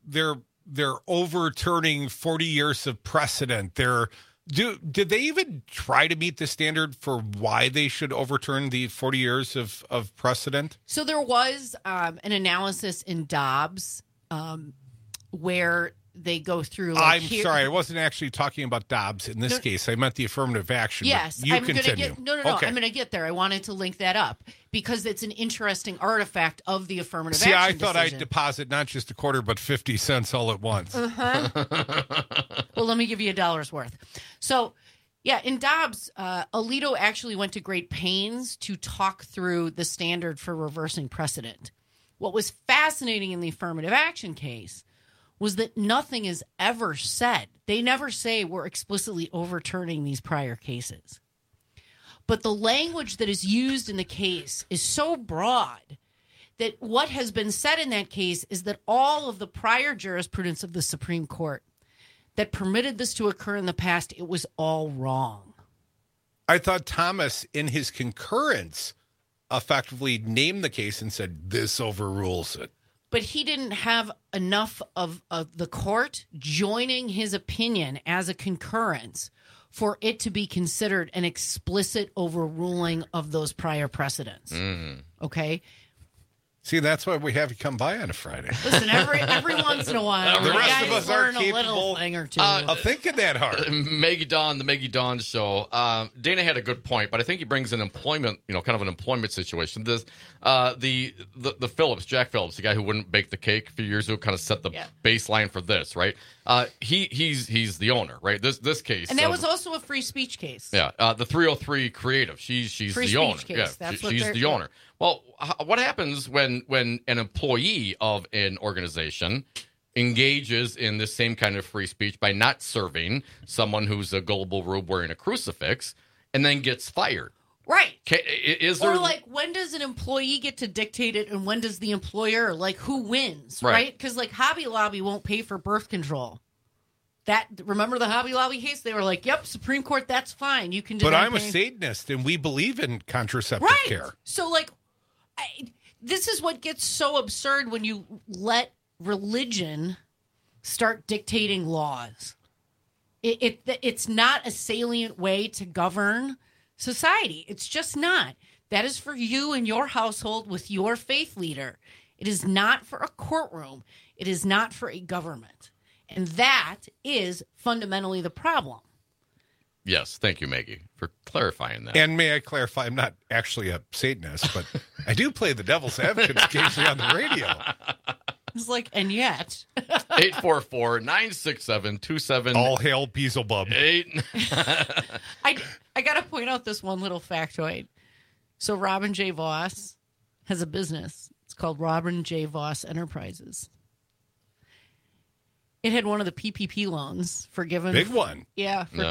overturning 40 years of precedent. Did they even try to meet the standard for why they should overturn the 40 years of precedent? So there was an analysis in Dobbs where they go through. I'm sorry, I wasn't actually talking about Dobbs in this case. I meant the affirmative action. Yes, you I'm continue. No. Okay. I'm going to get there. I wanted to link that up because it's an interesting artifact of the affirmative action. See, I thought I'd deposit not just a quarter, but 50 cents all at once. Uh-huh. Well, let me give you $1 worth. So, yeah, in Dobbs, Alito actually went to great pains to talk through the standard for reversing precedent. What was fascinating in the affirmative action case was that nothing is ever said. They never say we're explicitly overturning these prior cases. But the language that is used in the case is so broad that what has been said in that case is that all of the prior jurisprudence of the Supreme Court that permitted this to occur in the past, it was all wrong. I thought Thomas, in his concurrence, effectively named the case and said, this overrules it. But he didn't have enough of the court joining his opinion as a concurrence for it to be considered an explicit overruling of those prior precedents. Mm. Okay? See, that's why we have you come by on a Friday. Listen, every once in a while, the rest of us are learn a little thing or two. Thinking that hard. Maggie Dawn, the Maggie Dawn Show. Dana had a good point, but I think he brings an employment, kind of an employment situation. This, the Phillips, Jack Phillips, the guy who wouldn't bake the cake a few years ago, kind of set the baseline for this, right? He's the owner, right? This case, and that was also a free speech case. Yeah, the 303 Creative. She's free the owner. Case. Yeah, she's the owner. Well, what happens when an employee of an organization engages in this same kind of free speech by not serving someone who's a global rube wearing a crucifix and then gets fired? Right. Is there... Or, like, when does an employee get to dictate it and when does the employer, like, who wins, right? Because, like, Hobby Lobby won't pay for birth control. Remember the Hobby Lobby case? They were like, yep, Supreme Court, that's fine. You can do But I'm a Satanist, and we believe in contraceptive care. So, like, this is what gets so absurd when you let religion start dictating laws. It's not a salient way to govern society. It's just not. That is for you and your household with your faith leader. It is not for a courtroom. It is not for a government. And that is fundamentally the problem. Yes, thank you, Maggie, for clarifying that. And may I clarify, I'm not actually a Satanist, but I do play the devil's advocate occasionally on the radio. It's like, and yet. 844-967-27... All hail Beelzebub. I got to point out this one little factoid. So Robin J. Voss has a business. It's called Robin J. Voss Enterprises. It had one of the PPP loans forgiven. Big one. Yeah, for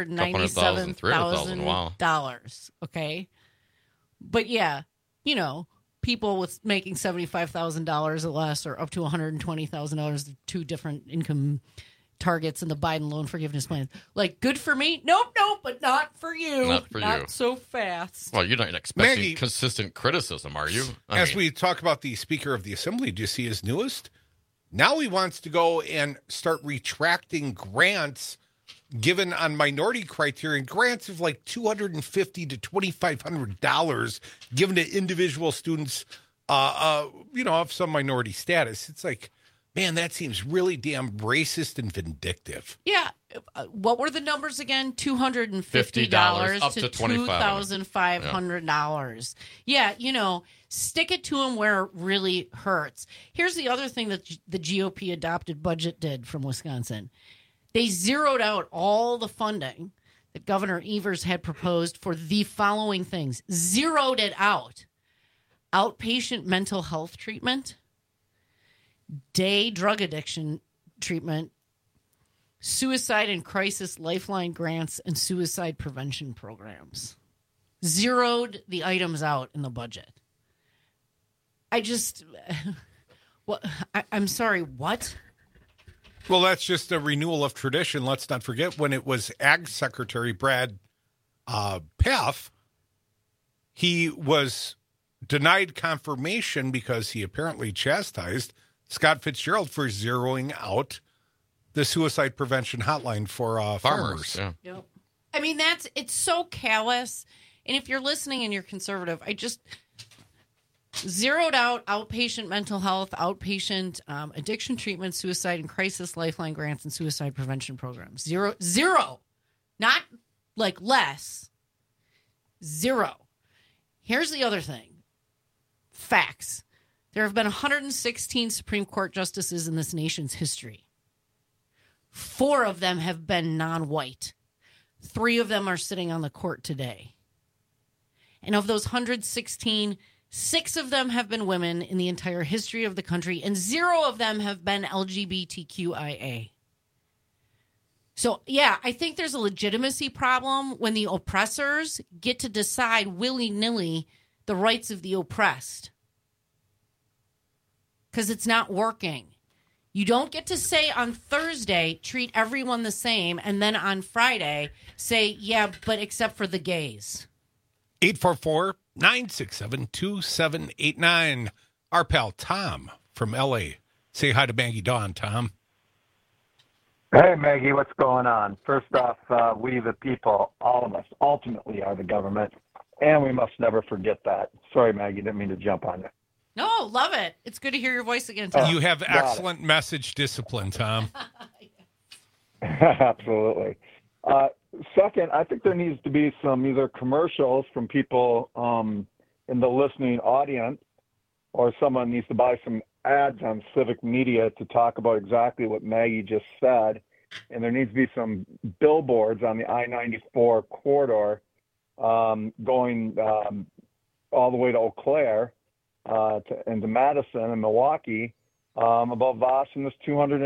$297,000. Okay. But yeah, people with making $75,000 or less or up to $120,000, two different income targets in the Biden loan forgiveness plan. Like, good for me? Nope, but not for you. Not for you. Not so fast. Well, you're not expecting consistent criticism, are you? As we talk about the Speaker of the Assembly, do you see his newest? Now he wants to go and start retracting grants given on minority criterion, grants of like $250 to $2,500 given to individual students, of some minority status. It's like, man, that seems really damn racist and vindictive. Yeah. What were the numbers again? $250 up to $2,500. Yeah, stick it to them where it really hurts. Here's the other thing that the GOP adopted budget did from Wisconsin. They zeroed out all the funding that Governor Evers had proposed for the following things. Zeroed it out. Outpatient mental health treatment, day drug addiction treatment, suicide and crisis lifeline grants, and suicide prevention programs. Zeroed the items out in the budget. I'm sorry, what? Well, that's just a renewal of tradition. Let's not forget when it was Ag Secretary Brad Pfaff, he was denied confirmation because he apparently chastised Scott Fitzgerald for zeroing out the suicide prevention hotline for farmers. Yeah. Yep. I mean, it's so callous. And if you're listening and you're conservative, I just zeroed out outpatient mental health, outpatient addiction treatment, suicide and crisis lifeline grants, and suicide prevention programs. Zero. Not like less. Zero. Here's the other thing. Facts. There have been 116 Supreme Court justices in this nation's history. 4 of them have been non-white. 3 of them are sitting on the court today. And of those 116, 6 of them have been women in the entire history of the country, and 0 of them have been LGBTQIA. So, yeah, I think there's a legitimacy problem when the oppressors get to decide willy-nilly the rights of the oppressed. Because it's not working. You don't get to say on Thursday, treat everyone the same, and then on Friday, say, yeah, but except for the gays. 844-967-2789. Our pal Tom from L.A. Say hi to Maggie Dawn, Tom. Hey, Maggie, what's going on? First off, we the people, all of us, ultimately are the government, and we must never forget that. Sorry, Maggie, didn't mean to jump on you. No, love it. It's good to hear your voice again, Tom. You have excellent message discipline, Tom. Absolutely. Second, I think there needs to be some either commercials from people in the listening audience, or someone needs to buy some ads on Civic Media to talk about exactly what Maggie just said. And there needs to be some billboards on the I-94 corridor going all the way to Eau Claire into Madison and Milwaukee about Voss and this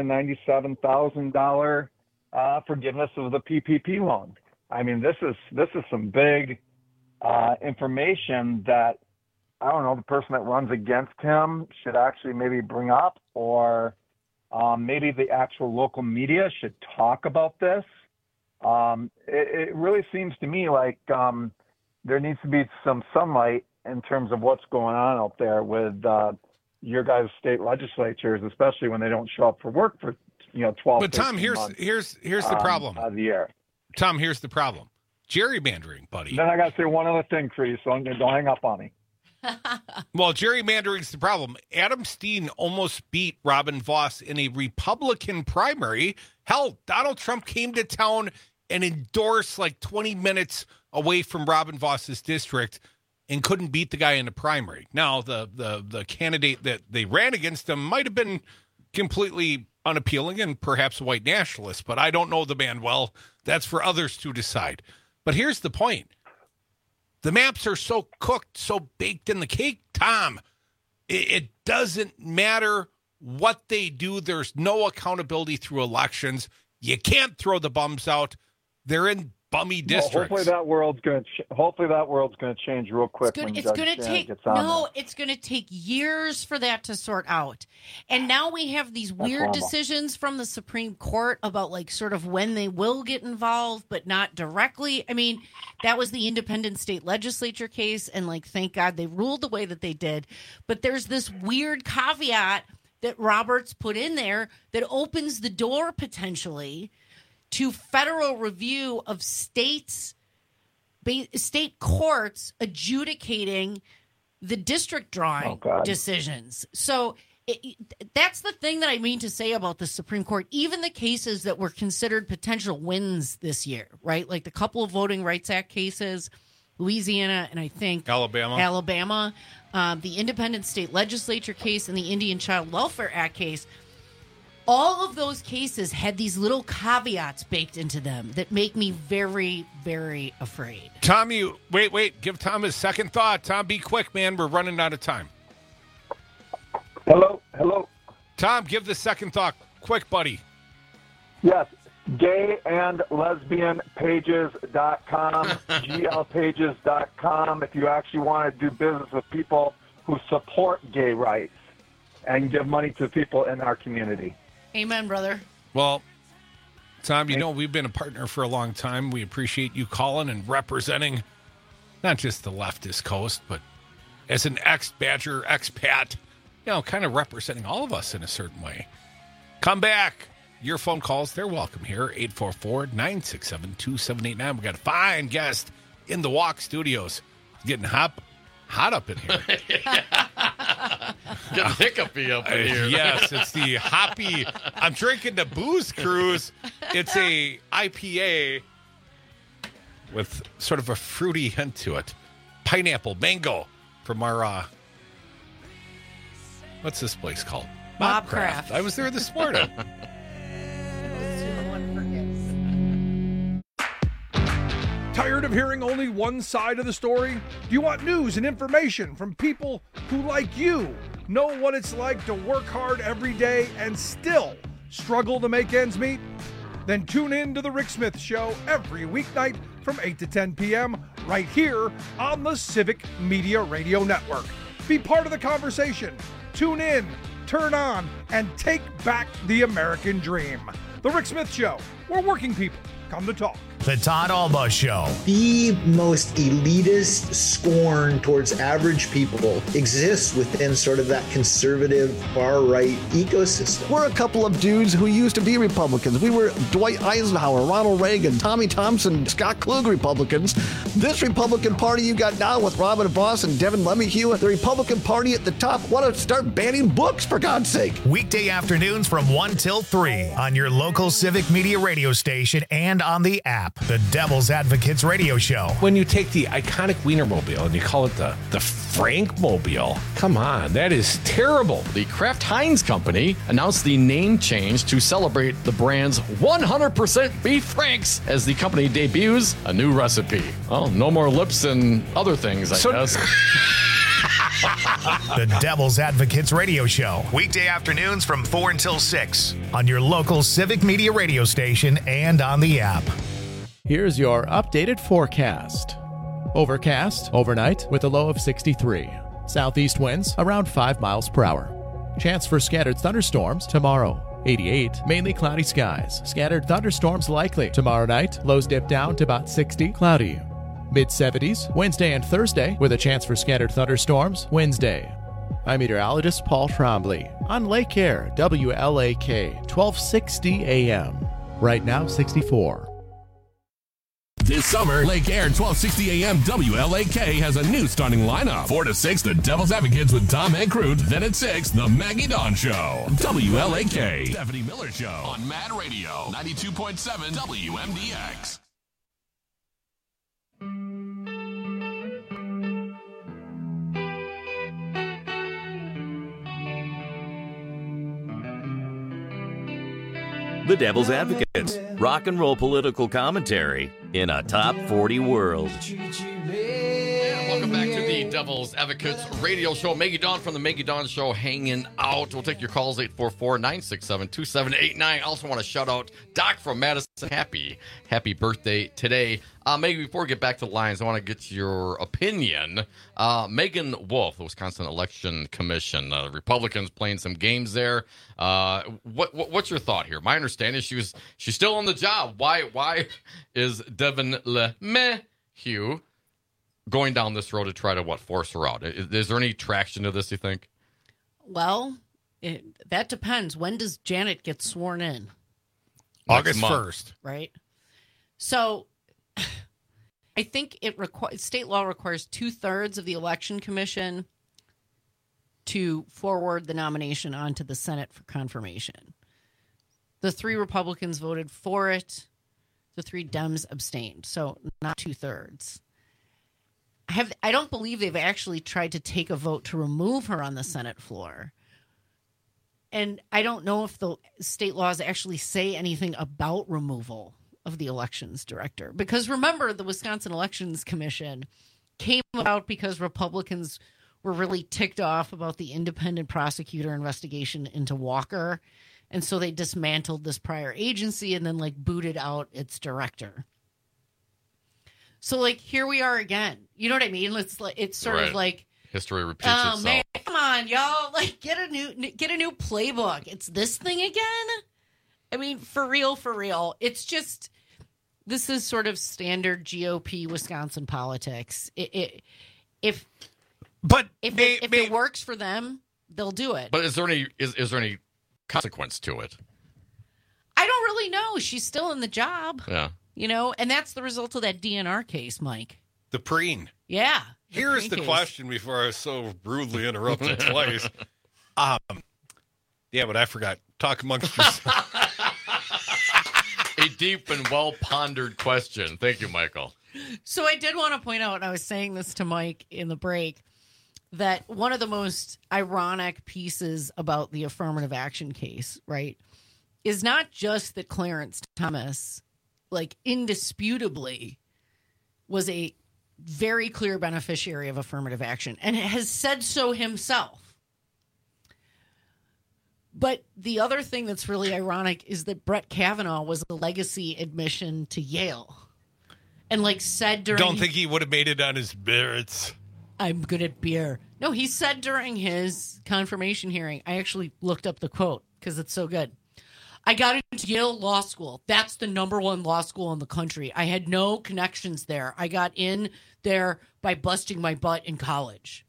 $297,000 forgiveness of the PPP loan. I mean, this is some big information that, I don't know, the person that runs against him should actually maybe bring up, or maybe the actual local media should talk about this. It really seems to me like there needs to be some sunlight in terms of what's going on out there with your guys' state legislatures, especially when they don't show up for work for 12. But Tom, here's the problem. Of the year. Tom, here's the problem. Gerrymandering, buddy. Then I got to say one other thing for you, so don't hang up on me. Well, gerrymandering's the problem. Adam Steen almost beat Robin Voss in a Republican primary. Hell, Donald Trump came to town and endorsed like 20 minutes away from Robin Voss's district and couldn't beat the guy in the primary. Now, the candidate that they ran against him might have been completely unappealing and perhaps a white nationalist, but I don't know the man well. That's for others to decide. But here's the point. The maps are so cooked, so baked in the cake, Tom. It doesn't matter what they do. There's no accountability through elections. You can't throw the bums out. They're in bummy districts. Well, hopefully that world's going to change real quick. It's going to take years for that to sort out. And now we have these weird decisions from the Supreme Court about like sort of when they will get involved, but not directly. I mean, that was the independent state legislature case, and like, thank God they ruled the way that they did. But there's this weird caveat that Roberts put in there that opens the door potentially to federal review of state courts adjudicating the district drawing decisions. So that's the thing that I mean to say about the Supreme Court. Even the cases that were considered potential wins this year, right? Like the couple of Voting Rights Act cases, Louisiana and I think Alabama, the independent state legislature case and the Indian Child Welfare Act case. All of those cases had these little caveats baked into them that make me very, very afraid. Tom, wait. Give Tom his second thought. Tom, be quick, man. We're running out of time. Hello. Tom, give the second thought. Quick, buddy. Yes. gayandlesbianpages.com, glpages.com, if you actually want to do business with people who support gay rights and give money to people in our community. Amen, brother. Well, Tom, we've been a partner for a long time. We appreciate you calling and representing not just the leftist coast, but as an ex-Badger, expat, kind of representing all of us in a certain way. Come back. Your phone calls, they're welcome here. 844-967-2789. We got a fine guest in the Walk Studios. It's getting hot up in here. Getting hiccupy up in here. Yes, it's the hoppy. I'm drinking the Booze Cruise. It's a IPA with sort of a fruity hint to it. Pineapple, mango from our, what's this place called? Mobcraft. I was there this morning. Tired of hearing only one side of the story? Do you want news and information from people who, like you, know what it's like to work hard every day and still struggle to make ends meet? Then tune in to The Rick Smith Show every weeknight from 8 to 10 p.m. right here on the Civic Media Radio Network. Be part of the conversation. Tune in, turn on, and take back the American dream. The Rick Smith Show, where working people come to talk. The Todd Alba Show. The most elitist scorn towards average people exists within sort of that conservative far-right ecosystem. We're a couple of dudes who used to be Republicans. We were Dwight Eisenhower, Ronald Reagan, Tommy Thompson, Scott Klug Republicans. This Republican Party you got now with Robin Voss and Devin LeMahieu, the Republican Party at the top, want to start banning books, for God's sake. Weekday afternoons from 1 till 3 on your local Civic Media radio station and on the app. The Devil's Advocates Radio Show. When you take the iconic Wienermobile and you call it the Frankmobile, come on, that is terrible. The Kraft Heinz Company announced the name change to celebrate the brand's 100% beef franks as the company debuts a new recipe. Well, no more lips and other things, I guess. The Devil's Advocates Radio Show. Weekday afternoons from 4 until 6 on your local Civic Media radio station and on the app. Here's your updated forecast. Overcast overnight with a low of 63. Southeast winds around 5 miles per hour. Chance for scattered thunderstorms tomorrow. 88. Mainly cloudy skies. Scattered thunderstorms likely. Tomorrow night, lows dip down to about 60. Cloudy. Mid-70s Wednesday and Thursday with a chance for scattered thunderstorms Wednesday. I'm meteorologist Paul Trombley on Lake Air, WLAK, 1260 AM. Right now, 64. This summer, Lake Air 1260 AM WLAK has a new starting lineup. 4 to 6, The Devil's Advocates with Tom Ancrute. Then at 6, The Maggie Dawn Show. WLAK. Stephanie Miller Show on Mad Radio. 92.7 WMDX. The Devil's Advocates, rock and roll political commentary in a top 40 world. Welcome back to the Devil's Advocates radio show. Maggie Dawn from the Maggie Dawn Show hanging out. We'll take your calls, 844-967-2789. I also want to shout out Doc from Madison. Happy birthday today. Maggie, before we get back to the lines, I want to get your opinion. Megan Wolf, the Wisconsin Election Commission, Republicans playing some games there. What's your thought here? My understanding is she's still on the job. Why is Devin LeMahieu going down this road to try to force her out? Is there any traction to this, you think? Well, that depends. When does Janet get sworn in? August 1st. Right. So I think state law requires 2/3 of the election commission to forward the nomination onto the Senate for confirmation. The 3 Republicans voted for it. The 3 Dems abstained. So not 2/3. I don't believe they've actually tried to take a vote to remove her on the Senate floor. And I don't know if the state laws actually say anything about removal of the elections director. Because remember, the Wisconsin Elections Commission came about because Republicans were really ticked off about the independent prosecutor investigation into Walker. And so they dismantled this prior agency and then booted out its director. So here we are again. You know what I mean? It's sort of like history repeats itself. Man, come on, y'all! Get a new playbook. It's this thing again. I mean, for real. It's just this is sort of standard GOP Wisconsin politics. If it works for them, they'll do it. But is there any consequence to it? I don't really know. She's still in the job. Yeah. And that's the result of that DNR case, Mike. The preen. Yeah. Here's the question before I was so rudely interrupted twice. Yeah, but I forgot. Talk amongst yourselves. A deep and well-pondered question. Thank you, Michael. So I did want to point out, and I was saying this to Mike in the break, that one of the most ironic pieces about the affirmative action case, right, is not just that Clarence Thomas, indisputably was a very clear beneficiary of affirmative action and has said so himself. But the other thing that's really ironic is that Brett Kavanaugh was a legacy admission to Yale and said during... Don't think he would have made it on his merits. I'm good at beer. No, he said during his confirmation hearing, I actually looked up the quote because it's so good. I got into Yale Law School. That's the #1 law school in the country. I had no connections there. I got in there by busting my butt in college.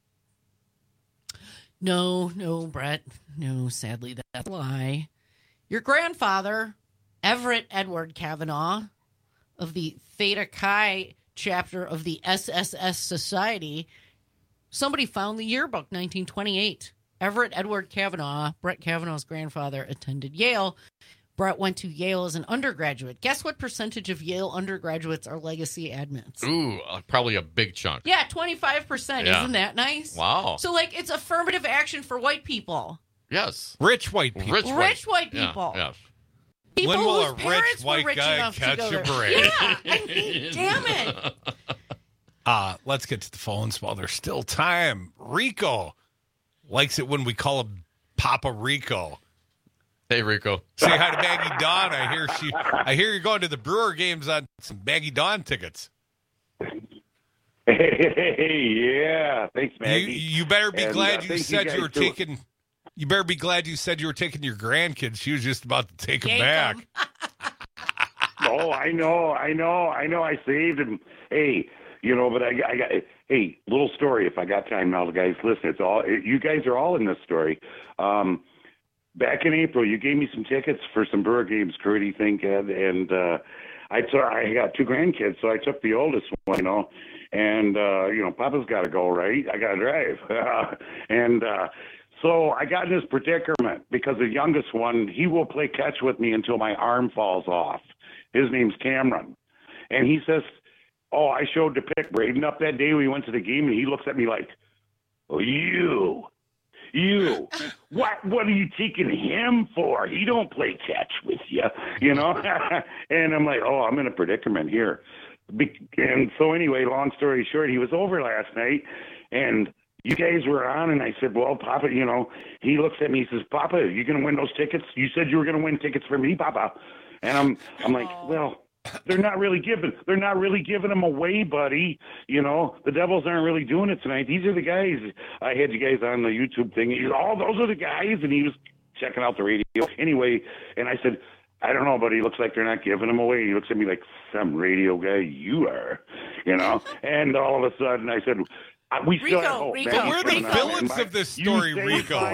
No, Brett. No, sadly, that's a lie. Your grandfather, Everett Edward Kavanaugh, of the Theta Chi chapter of the SSS Society, somebody found the yearbook, 1928. Everett Edward Kavanaugh, Brett Kavanaugh's grandfather, attended Yale. Brett went to Yale as an undergraduate. Guess what percentage of Yale undergraduates are legacy admits? Ooh, probably a big chunk. Yeah, 25%. Yeah. Isn't that nice? Wow. So, like, it's affirmative action for white people. Yes. Rich white people. Rich white people. Yeah. People When will whose a rich parents white were rich guy enough catch to go a there. break? Yeah, I mean, damn it. Let's get to the phones while there's still time. Rico likes it when we call him Papa Rico. Hey, Rico. Say hi to Maggie Dawn. I hear you're going to the Brewer games on some Maggie Dawn tickets. Hey, yeah. Thanks, Maggie. You better be glad you thank said you were guys, too. taking. You better be glad you said you were taking your grandkids. She was just about to take them Yank back. 'em. Oh, I know. I saved him. Hey, but I got. Hey, little story. If I got time now, guys, listen. It's all you guys are all in this story. Back in April, you gave me some tickets for some Brewer games, Curdy, think, Ed, and I got 2 grandkids, so I took the oldest one, and Papa's got to go, right? I got to drive, and. So I got in this predicament because the youngest one, he will play catch with me until my arm falls off. His name's Cameron. And he says, oh, I showed to pick Braden up that day we went to the game, and he looks at me like, oh, you, what are you taking him for? He don't play catch with you, And I'm like, oh, I'm in a predicament here. And so anyway, long story short, he was over last night, and you guys were on, and I said, well, Papa, he looks at me, he says, Papa, you going to win those tickets? You said you were going to win tickets for me, Papa. And I'm like, well, they're not really giving them away, buddy. The Devils aren't really doing it tonight. These are the guys. I had you guys on the YouTube thing. Those are the guys, and he was checking out the radio. Anyway, and I said, I don't know, but he looks like they're not giving them away. He looks at me like, some radio guy you are, And all of a sudden I said, we still have hope. Rico, But we're the villains of this story, Rico.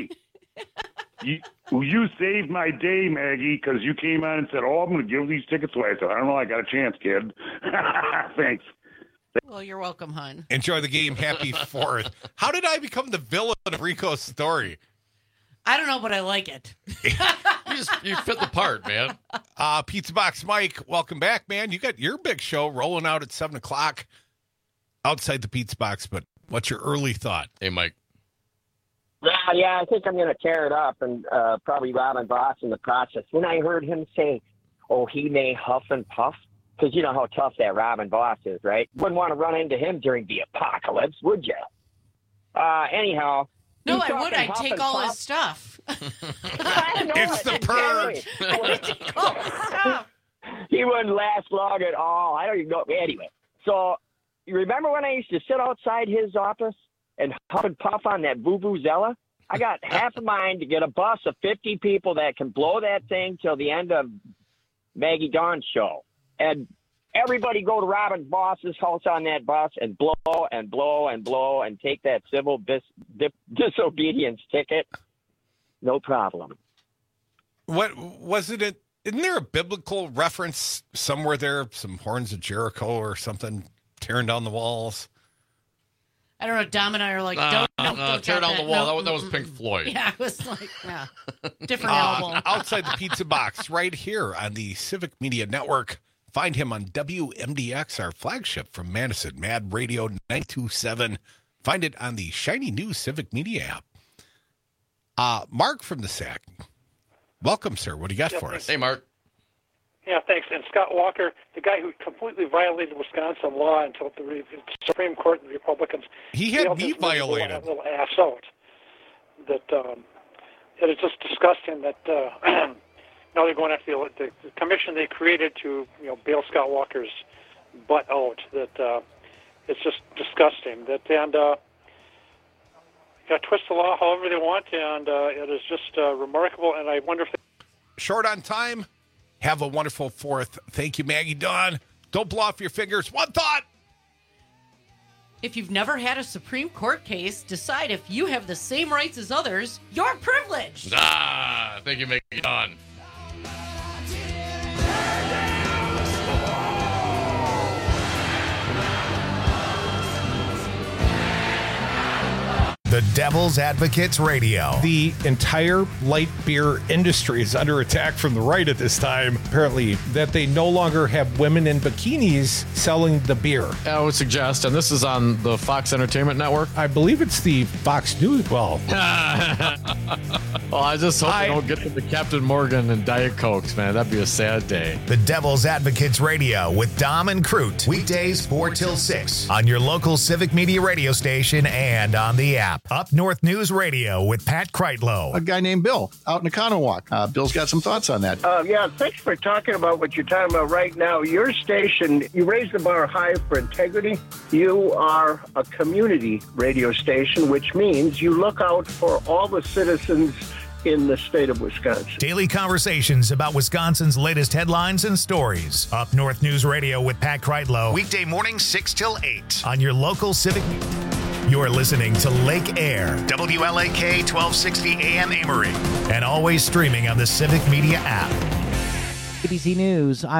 You saved my day, Maggie, because you came on and said, oh, I'm going to give these tickets away. I said, I don't know. I got a chance, kid. Thanks. Well, you're welcome, hon. Enjoy the game. Happy 4th. How did I become the villain of Rico's story? I don't know, but I like it. You fit the part, man. Pizza Box Mike, welcome back, man. You got your big show rolling out at 7 o'clock. Outside the Pizza Box, but what's your early thought? Hey, Mike. Yeah, I think I'm going to tear it up and probably Robin Voss in the process. When I heard him say, oh, he may huff and puff, because you know how tough that Robin Voss is, right? Wouldn't want to run into him during the apocalypse, would you? Anyhow. No, I would. I'd take all his stuff. It's the purge. I would take all his stuff. He wouldn't last long at all. I don't even know. Anyway, so... You remember when I used to sit outside his office and huff and puff on that vuvuzela? I got half a mind to get a bus of 50 people that can blow that thing till the end of Maggie Dawn's show. And everybody go to Robin Voss's house on that bus and blow and blow and blow and take that civil disobedience ticket. No problem. What was it? Isn't there a biblical reference somewhere there? Some horns of Jericho or something? Tearing down the walls. I don't know. Dom and I are like, don't tear down the wall. No. That was Pink Floyd. Yeah, it was like, different album. Outside the Pizza Box, right here on the Civic Media Network. Find him on WMDX, our flagship from Madison, Mad Radio 927. Find it on the shiny new Civic Media app. Mark from the SAC. Welcome, sir. What do you got for us? Hey, Mark. Yeah, thanks. And Scott Walker, the guy who completely violated Wisconsin law until the Supreme Court and the Republicans. He had me violated. That little ass out. That it is just disgusting that now they're going after the commission they created to bail Scott Walker's butt out. That it's just disgusting. That twist the law however they want, and it is just remarkable. And I wonder if short on time. Have a wonderful 4th. Thank you, Maggie Dawn. Don't blow off your fingers. One thought. If you've never had a Supreme Court case, decide if you have the same rights as others. You're privileged. Thank you, Maggie Dawn. The Devil's Advocates Radio. The entire light beer industry is under attack from the right at this time. Apparently, that they no longer have women in bikinis selling the beer. I would suggest, and this is on the Fox Entertainment Network. I believe it's the Fox News. Well, I just hope they don't get to the Captain Morgan and Diet Cokes, man. That'd be a sad day. The Devil's Advocates Radio with Dom and Crute. Weekdays 4 till 6 on your local Civic Media radio station and on the app. Up North News Radio with Pat Kreitlow. A guy named Bill out in Economowoc. Bill's got some thoughts on that. Yeah, thanks for talking about what you're talking about right now. Your station, you raise the bar high for integrity. You are a community radio station, which means you look out for all the citizens in the state of Wisconsin. Daily conversations about Wisconsin's latest headlines and stories. Up North News Radio with Pat Kreitlow. Weekday mornings 6 till 8 on your local Civic. You're listening to Lake Air, WLAK 1260 AM Amory, and always streaming on the Civic Media app. ABC News.